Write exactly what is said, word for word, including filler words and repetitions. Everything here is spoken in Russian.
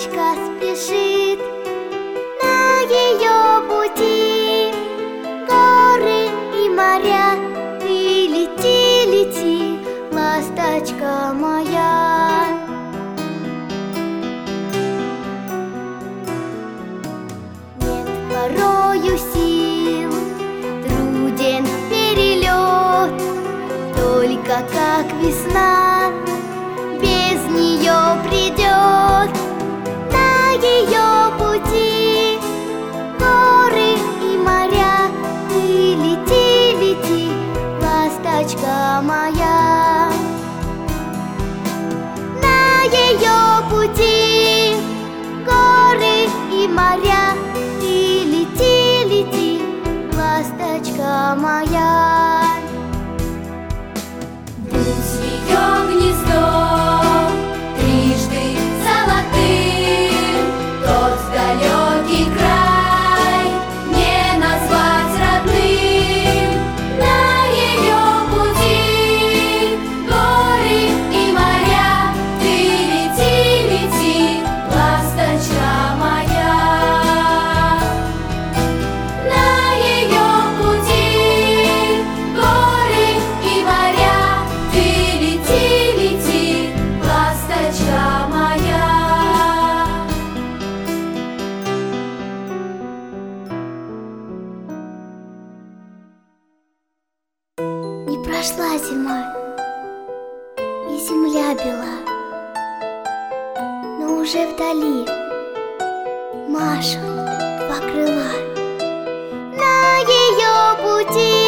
ласточка спешит на ее пути. Горы и моря, ты лети, лети, ласточка моя. Нет порою сил, труден перелет, только как весна без нее придет. На ее пути горы и моря, ты лети, лети, ласточка моя. На ее пути горы и моря, ты лети, лети, ласточка моя. Пусть ее гнездо трижды золотым, тот далекий край не назвать родным. На ее пути горы и моря, ты лети, лети, ласточка моя. На ее пути горы и моря, ты лети, лети, ласточка моя. Не прошла зима, и земля бела, но уже вдали машут два крыла. На ее пути